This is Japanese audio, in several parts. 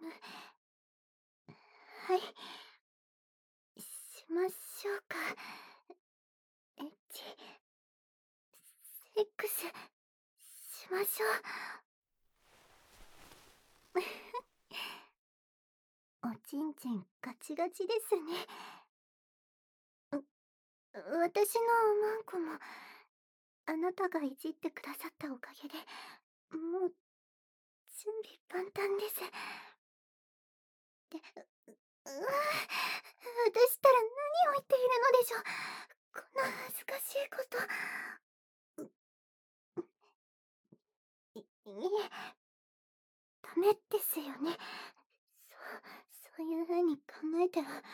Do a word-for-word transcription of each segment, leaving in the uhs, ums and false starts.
はい。しましょうか。エッチ、セックス、しましょう。おちんちんガチガチですね。う、私のおまんこも、あなたがいじってくださったおかげで、もう、準備万端です。で、う、うわぁ、私ったら何を言っているのでしょう。こんな恥ずかしいこと。い、いえ、ダメですよね。そう、そういう風に考えては。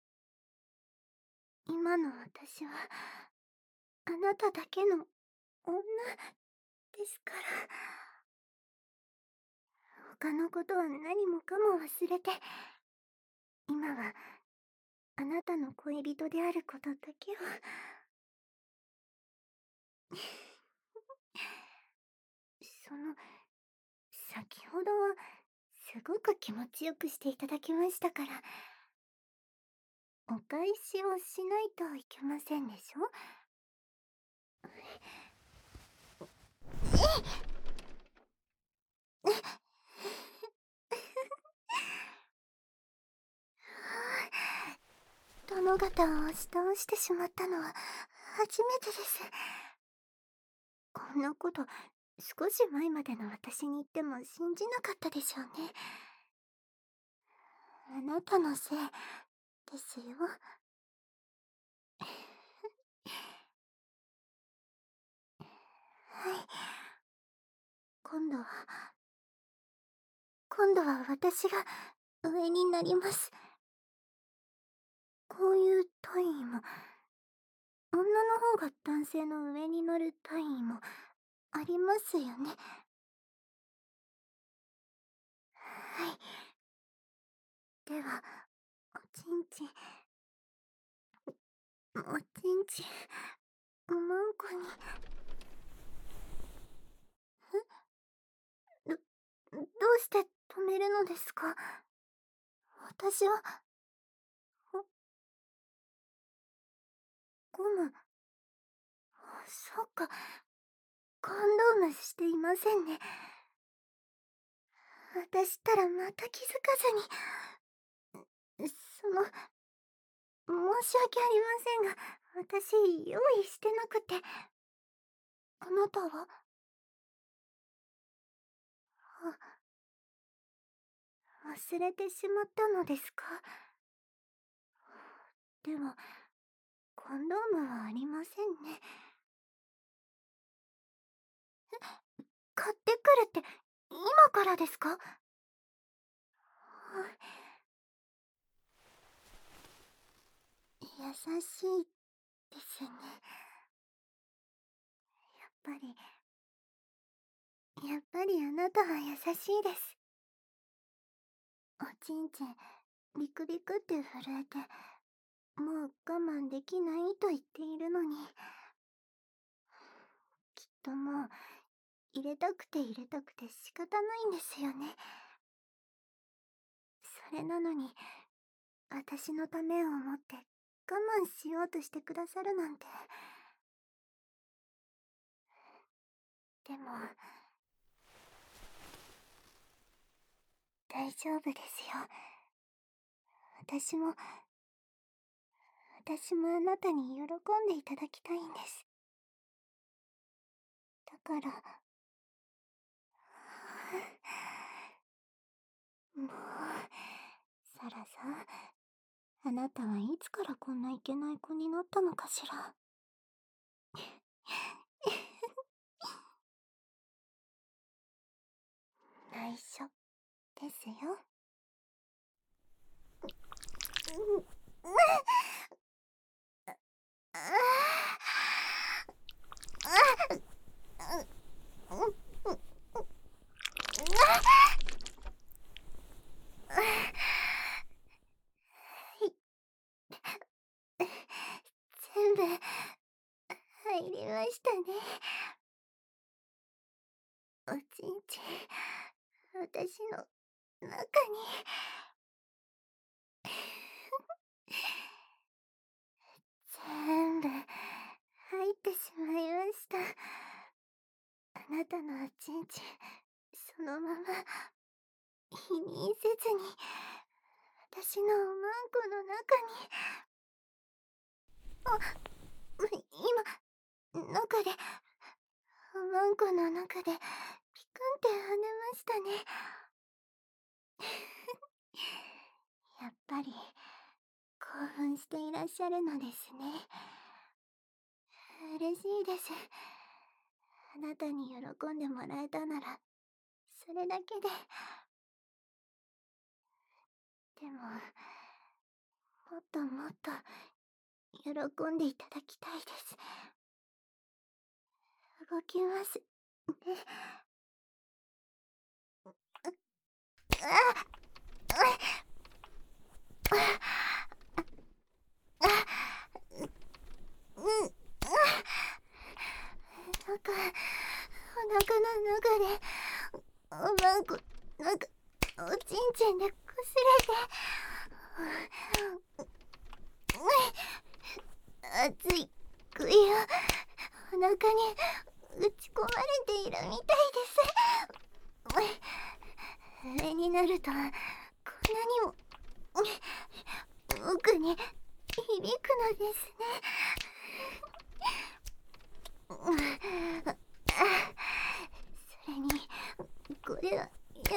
今の私は、あなただけの女ですから。他のことは何もかも忘れて、今は、あなたの恋人であることだけを。その、先ほどは、すごく気持ちよくしていただきましたから、お返しをしないといけませんでしょ？えっ！殿方を押し倒してしまったのは初めてです。こんなこと少し前までの私に言っても信じなかったでしょうね。あなたのせいですよ。はい。今度は今度は私が上になります。こういう体位も、女の方が男性の上に乗る体位もありますよね。はい。では、おちんちんおちんちん、おまんこに。え？ど、どうして止めるのですか？私は。ん？ゴム。そっか、コンドームしていませんね。私ったらまた気づかずに。その、申し訳ありませんが、私用意してなくて。あなたは？あ、忘れてしまったのですか？では、コンドームはありませんね。え、買ってくるって、今からですか？はい。優しいですね。やっぱりやっぱりあなたは優しいです。おちんちん、ビクビクって震えて、もう我慢できないと言っているのに。きっともう、入れたくて入れたくて仕方ないんですよね。それなのに、私のためを思って我慢しようとしてくださるなんて。でも、大丈夫ですよ。私も、私もあなたに喜んでいただきたいんです。だから。もう、サラさん、あなたはいつからこんないけない子になったのかしら。内緒ですよ。う、う、ああ、あ、う、う、う、う、あい。全部入りましたね。おちんちん、私の中に全部入ってしまいました。あなたのおちんちん、そのまま否認せずに私のおまんこの中に。あ、今中でおまんこの中でピクンって跳ねましたね。やっぱり興奮していらっしゃるのですね。嬉しいです。あなたに喜んでもらえたならそれだけで。でももっともっと喜んでいただきたいです。動きますね。あああうん、なんかお腹の中でおまんこなんかおちんちんでこすれて熱い杭をお腹に打ち込まれているみたいです。上になるとこんなにも奥に響くのですね。それにこれはやっぱり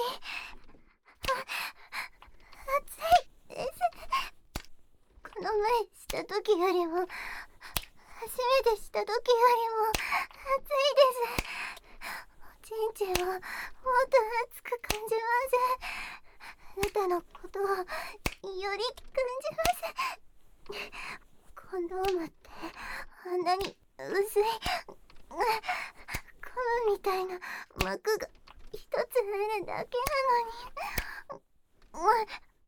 熱いです。この前した時よりも初めてした時よりも熱いです。おちんちんをもっと熱く感じます。あなたのことをより感じます。コンドームってあんなに薄いゴムみたいな膜が一つあるだけなのに。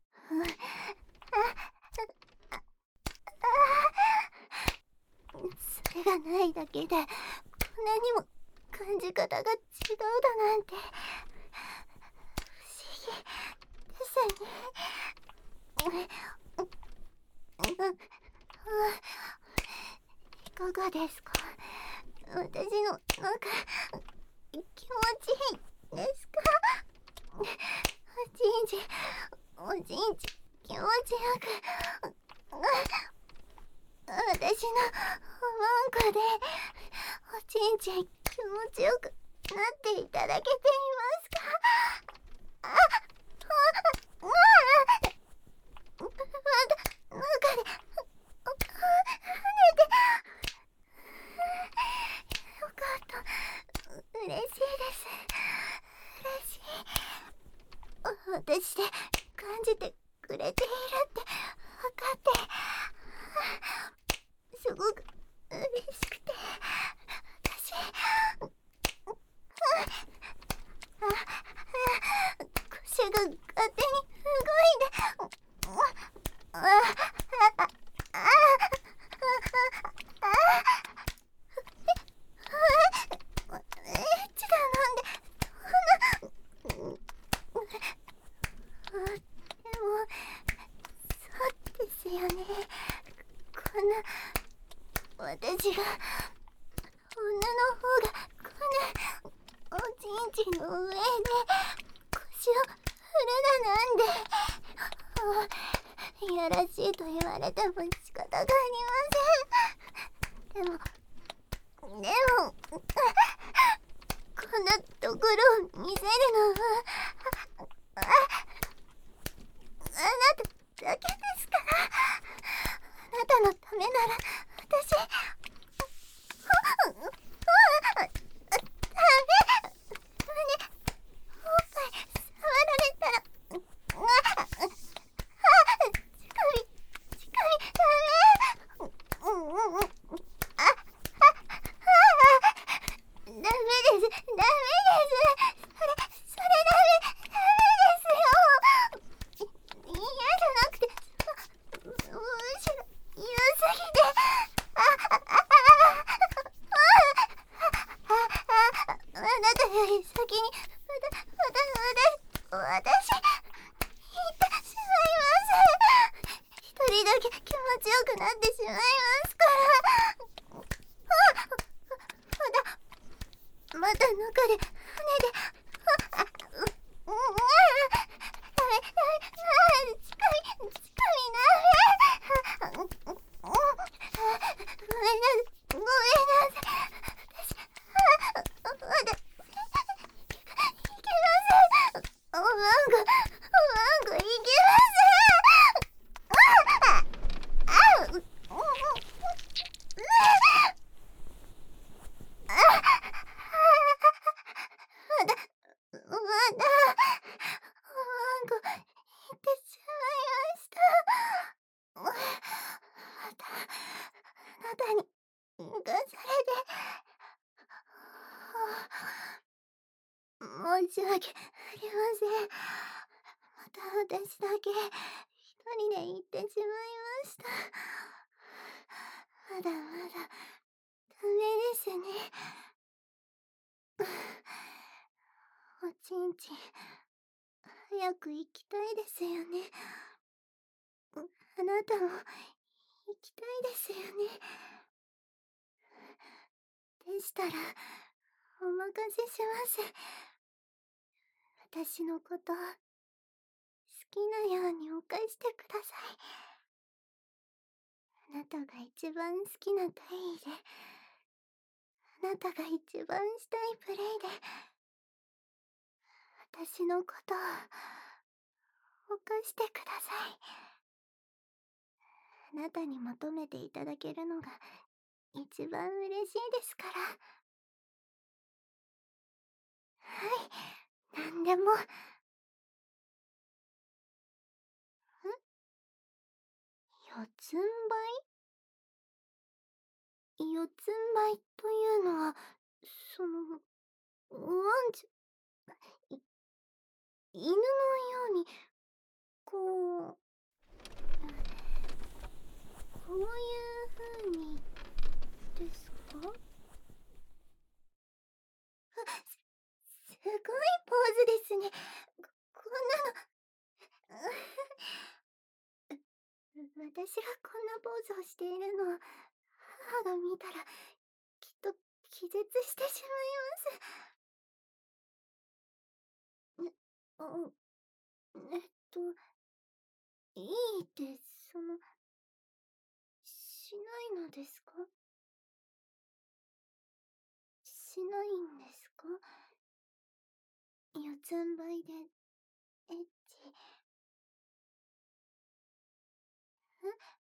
それがないだけでこんなにも感じ方が違うだなんて不思議ですね。いかがですか？私のなんか気持ちいいですか？おちんちんおちんちん気持ちよく私のおまんこでおちんちん気持ちよくなっていただけていますか？あああまだ中で跳ねてよかった。嬉しいです。嬉しい。私で感じてくれているって分かってすごく嬉しくて私腰が勝手に動いてああああエッチだなんでそんなでもそうですよね。こんな私が女の方がこんなおちんちんの上で腰を振るだなんでいやらしいと言われても仕方がありません。でもでもこんなところを見せるのはああなただけですから。あなたのためなら私ダメ。おっぱい触られたら乳首乳首ダメ。あダメですダメです。それそれダメ。 せん。また私だけ一人で行ってしまいました。まだまだダメですね。おちんちん早く行きたいですよね。あなたも行きたいですよね。でしたらお任せします。私のこと好きなように犯してください。あなたが一番好きな体位で、あなたが一番したいプレイで、私のことを犯してください。あなたに求めていただけるのが一番嬉しいですから。はい、なんでも。ん？四つん這い？四つん這いというのは、その、ワンちゃん、い、犬のように、こう、こういう風に、ですか？あ、す、すごいポーズですね。こ、こんなの、私がこんなポーズをしているのを母が見たらきっと気絶してしまいます。ね、あ、えっと、いいって、その、しないのですか？しないんですか？四つん這いでエッチ。え？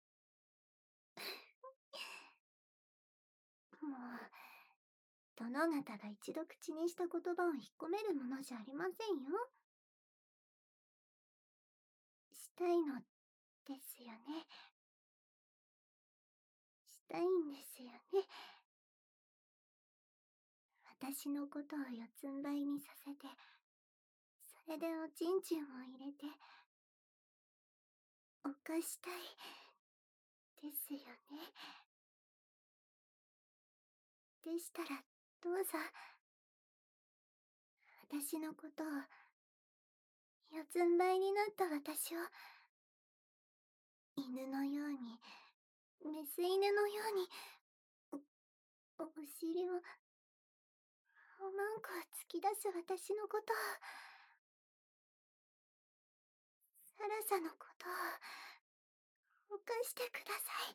もう、殿方が一度口にした言葉を引っ込めるものじゃありませんよ。したいのですよね。したいんですよね。私のことを四つん這いにさせて、それでおちんちんを入れて、犯したい、ですよね。でしたら、どうぞ、私のことを、四つん這いになった私を、犬のように、メス犬のように、お、お尻を、おまんこを突き出す私のことを、サラサのことを、犯してください。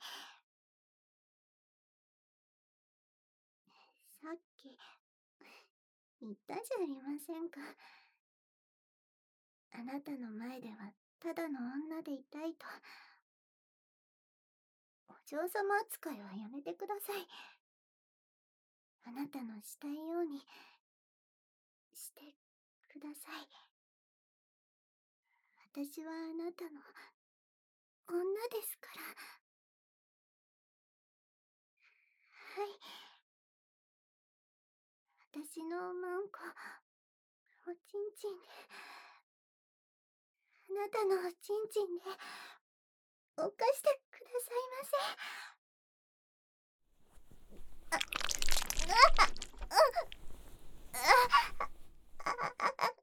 さっき、言ったじゃありませんか。あなたの前では、ただの女でいたいと。お嬢様扱いはやめてください。あなたのしたいように、してください。私はあなたの、女ですから。はい。私のおまんこ、おちんちんで、あなたのおちんちんで、犯してくださいませ。あ、あ、あ、あ、あ、あ、あ、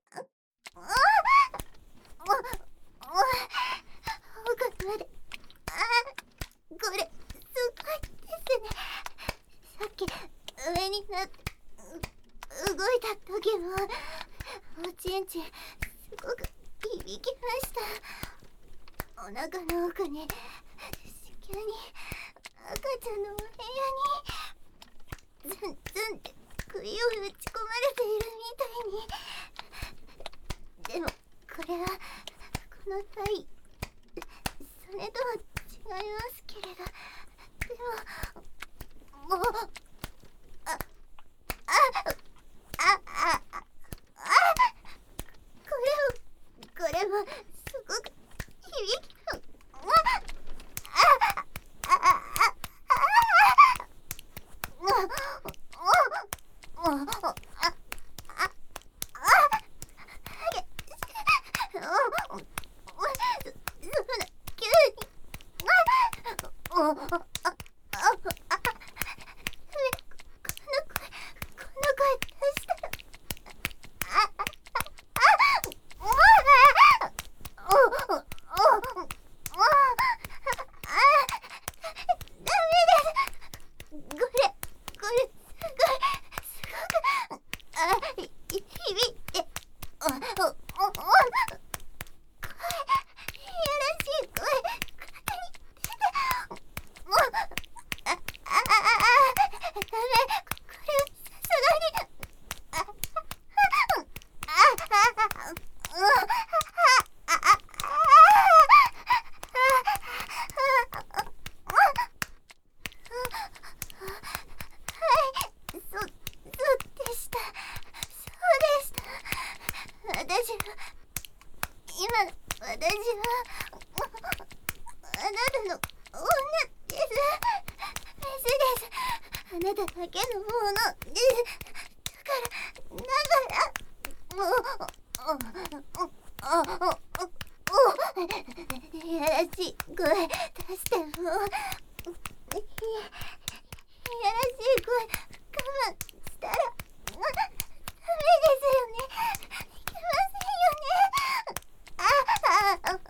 奥まで。あ、これ、すごいですね。さっき、上になって、動いた時も、おちんちん、すごく響きました。お腹の奥に、子宮に、赤ちゃんのお部屋に、ズンズンって杭を打ち込まれているみたいに。でも、これは、この体、それとは違いますけれど、でも、もう、あ、あ、あ、あ、あ、あ、これを、これも、すごく、響き、あ、あ、あ、あ、あ、もう、もう、もう、あ、あ、あ、 あなたの女です。メスです。あなただけのものです。だからだからもうおおおおやらしい声出してもいやらしい声我慢したらダメですよね。いけませんよね。あああ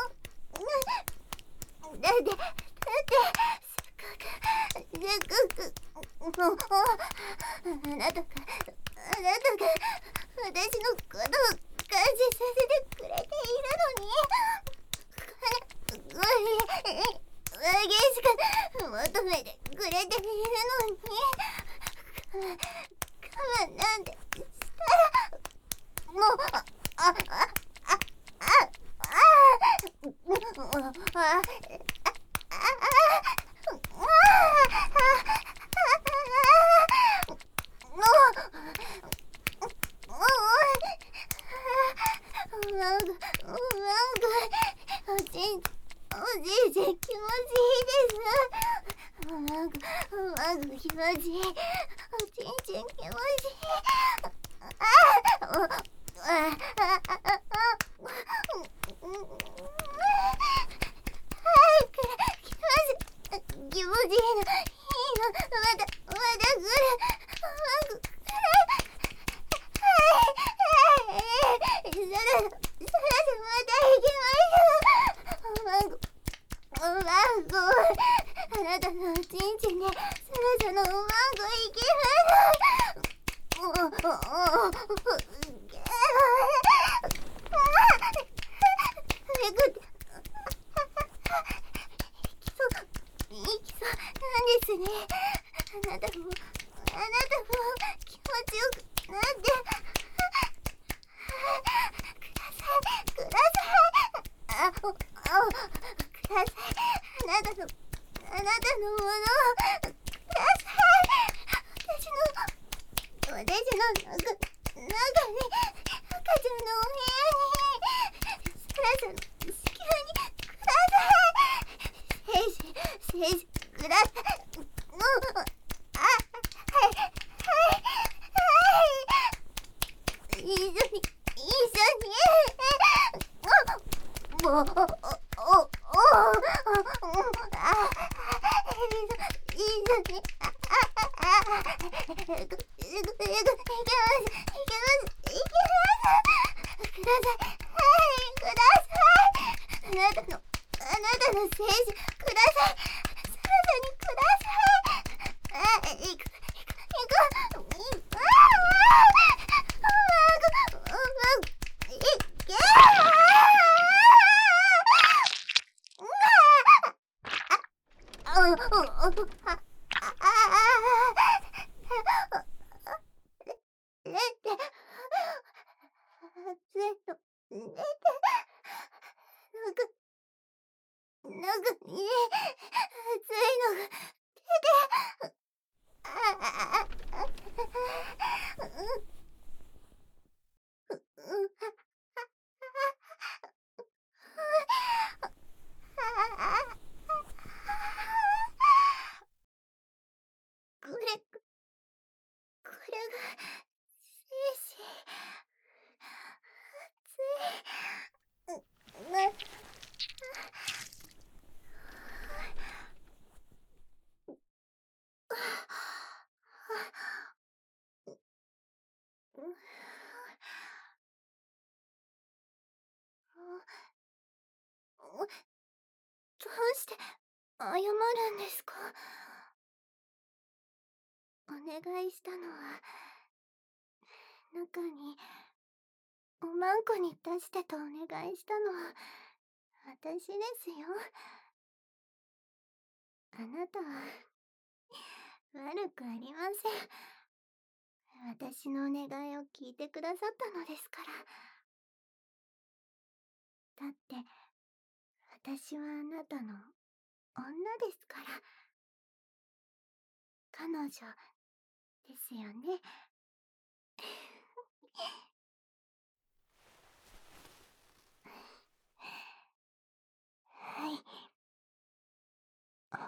だってだってせっかくせっかくもうあなたがあなたが私のことを感じさせてくれているのにこれわげしか求めてくれているのに我慢なんてしたらもうあああああああなんか、なんか、おじい、おじいちゃん気持ちいいです。なんか、なんか気持ちいい。おじいちゃん気持ちいい。ああ、ああ、ああ、早く来ます。気持ちいいの、いいの、まだ、まだ来る。早く来る。それ、それでまた行きましょう。おまんこ、おまんこ、あなたのおちんちんで、そろそろおまんこ行きましょう。お、お、お、お、めくって、いきそう、いきそうなんですね。あなたも、あなたも気持ちよくなって。ください、ください。あ、お、お、ください。あなたの、あなたのものをください。私の、私の中、中に、赤ちゃんのお部屋に、サラさんの子宮にください。精子、精子、ください。もう、あ、はい、はい、はい。一緒に、一緒に。お、お、お、お、お、お、あ、いいのに、あ、あ、あ、いけます、いけます、いけます。ください、はい、ください。あなたの、あなたの精子、ください。サラダにください。あ、いく、いく、いく、いく、ああ、うまく、うまく、いけー。お、お、お、あ、あ、あ、れって、熱いの、ねて、なんか、なんか、ね、熱いのが、出て、あ、あ、あ、うん、うん、あ、これ、これが、精子、熱い、な、どうして謝るんですか？お願いしたのは、中に、おまんこに出してとお願いしたのは、私ですよ。あなたは、悪くありません。私のお願いを聞いてくださったのですから。だって、私はあなたの女ですから。彼女ですよね。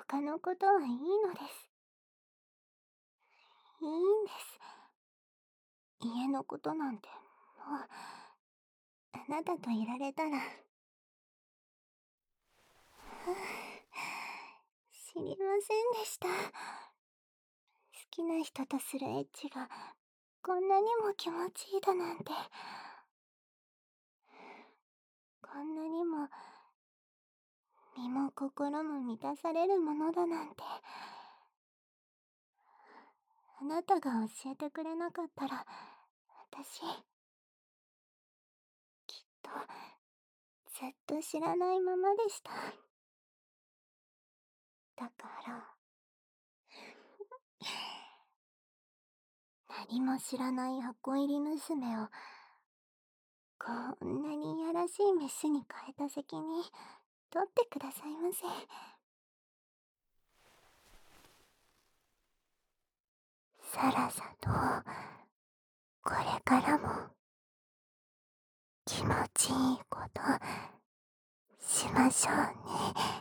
他のことはいいのです。いいんです。家のことなんて、もう、あなたといられたら。知りませんでした。好きな人とするエッチが、こんなにも気持ちいいだなんて。こんなにも、身も心も満たされるものだなんて。あなたが教えてくれなかったら、私、きっと、ずっと知らないままでした。だから、何も知らない箱入り娘を、こんなにいやらしいメスに変えた責任、取ってくださいませ。サラサと、これからも、気持ちいいこと、しましょうね。